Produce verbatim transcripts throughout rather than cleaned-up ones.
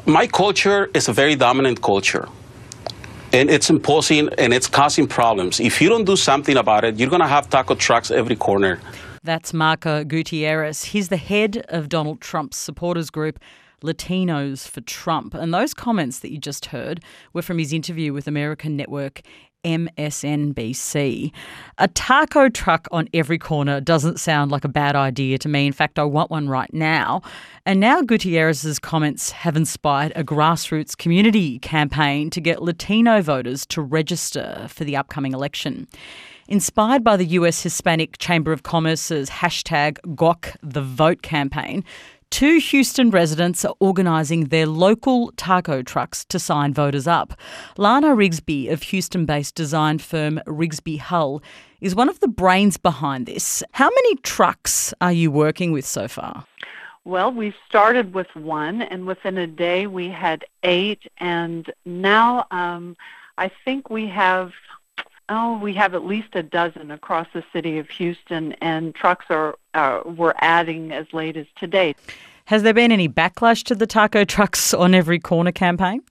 My culture is a very dominant culture. And it's imposing and it's causing problems. If you don't do something about it, you're going to have taco trucks every corner. That's Marco Gutierrez. He's the head of Donald Trump's supporters group, Latinos for Trump. And those comments that you just heard were from his interview with American network M S N B C. A taco truck on every corner doesn't sound like a bad idea to me. In fact, I want one right now. And now Gutierrez's comments have inspired a grassroots community campaign to get Latino voters to register for the upcoming election. Inspired by the U S Hispanic Chamber of Commerce's hashtag G O C the Vote campaign, two Houston residents are organising their local taco trucks to sign voters up. Lana Rigsby of Houston-based design firm Rigsby Hull is one of the brains behind this. How many trucks are you working with so far? Well, we started with one, and within a day we had eight, and now um, I think we have, oh, we have at least a dozen across the city of Houston, and trucks are uh, we're adding as late as today. Has there been any backlash to the taco trucks on every corner campaign?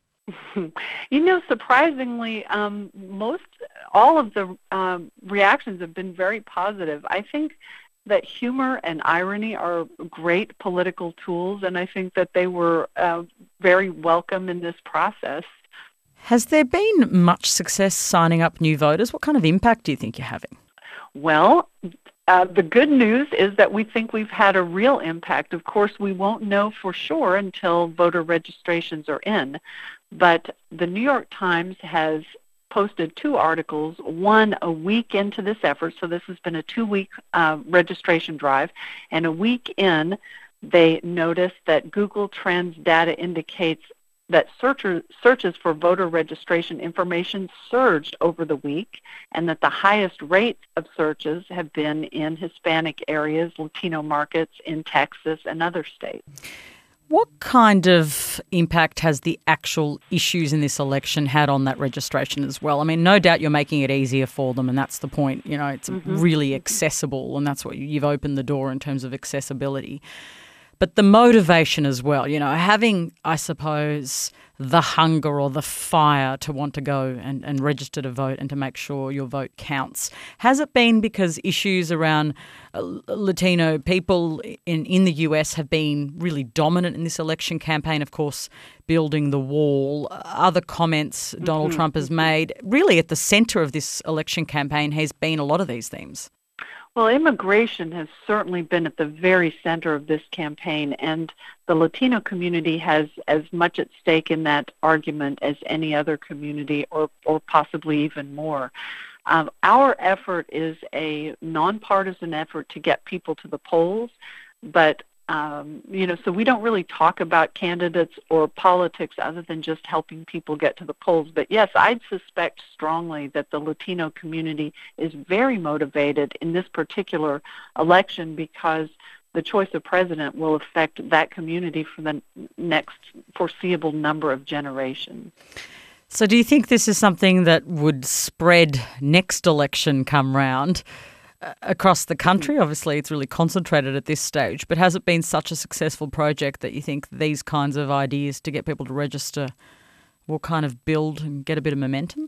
You know, surprisingly, um, most, all of the um, reactions have been very positive. I think that humor and irony are great political tools, and I think that they were uh, very welcome in this process. Has there been much success signing up new voters? What kind of impact do you think you're having? Well, uh, the good news is that we think we've had a real impact. Of course, we won't know for sure until voter registrations are in, but the New York Times has posted two articles, one a week into this effort, so this has been a two-week uh, registration drive, and a week in, they noticed that Google Trends data indicates that searcher, searches for voter registration information surged over the week, and that the highest rate of searches have been in Hispanic areas, Latino markets, in Texas and other states. What kind of impact has the actual issues in this election had on that registration as well? I mean, no doubt you're making it easier for them, and that's the point. You know, it's mm-hmm. really accessible, and that's what you've opened the door in terms of accessibility. But the motivation as well, you know, having, I suppose, the hunger or the fire to want to go and, and register to vote and to make sure your vote counts. Has it been because issues around uh, Latino people in, in the U S have been really dominant in this election campaign? Of course, building the wall, other comments Donald mm-hmm. Trump has made. Really at the centre of this election campaign has been a lot of these themes. Well, immigration has certainly been at the very center of this campaign, and the Latino community has as much at stake in that argument as any other community, or, or possibly even more. Um, our effort is a nonpartisan effort to get people to the polls, but Um, you know, so we don't really talk about candidates or politics other than just helping people get to the polls. But yes, I'd suspect strongly that the Latino community is very motivated in this particular election because the choice of president will affect that community for the next foreseeable number of generations. So do you think this is something that would spread next election come round across the country? Obviously, it's really concentrated at this stage, but has it been such a successful project that you think these kinds of ideas to get people to register will kind of build and get a bit of momentum?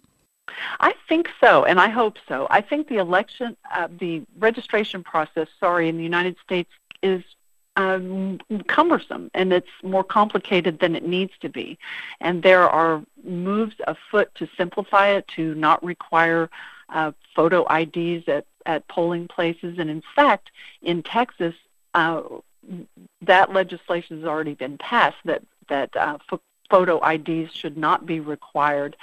I think so, and I hope so. I think the election, uh, the registration process, sorry, in the United States is um, cumbersome, and it's more complicated than it needs to be. And there are moves afoot to simplify it, to not require uh, photo I Ds at at polling places. And in fact, in Texas, uh, that legislation has already been passed that, that uh, f- photo I Ds should not be required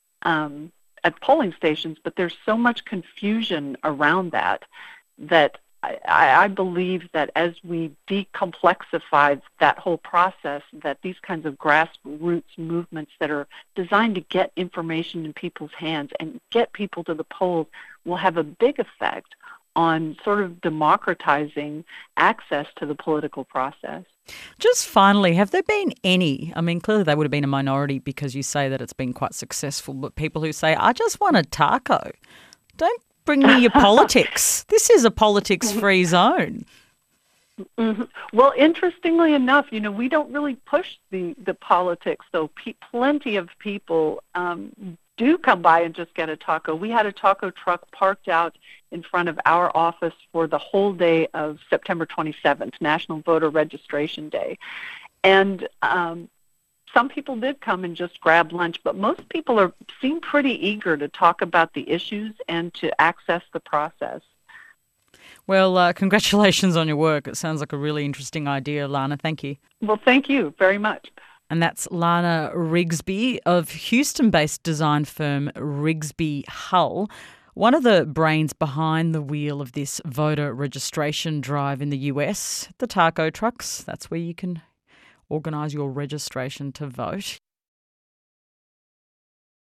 um, at polling stations. But there's so much confusion around that that I, I believe that as we decomplexify that whole process, that these kinds of grassroots movements that are designed to get information in people's hands and get people to the polls will have a big effect on sort of democratizing access to the political process. Just finally, have there been any, I mean, clearly they would have been a minority because you say that it's been quite successful, but people who say, I just want a taco, don't bring me your politics. This is a politics-free zone. hmm Well, interestingly enough, you know, we don't really push the, the politics, though. Pe- plenty of people um, do come by and just get a taco. We had a taco truck parked out in front of our office for the whole day of September twenty-seventh, National Voter Registration Day. And um, some people did come and just grab lunch, but most people are seem pretty eager to talk about the issues and to access the process. Well, uh, congratulations on your work. It sounds like a really interesting idea, Lana. Thank you. Well, thank you very much. And that's Lana Rigsby of Houston-based design firm Rigsby Hull, one of the brains behind the wheel of this voter registration drive in the U S. The taco trucks, that's where you can organise your registration to vote.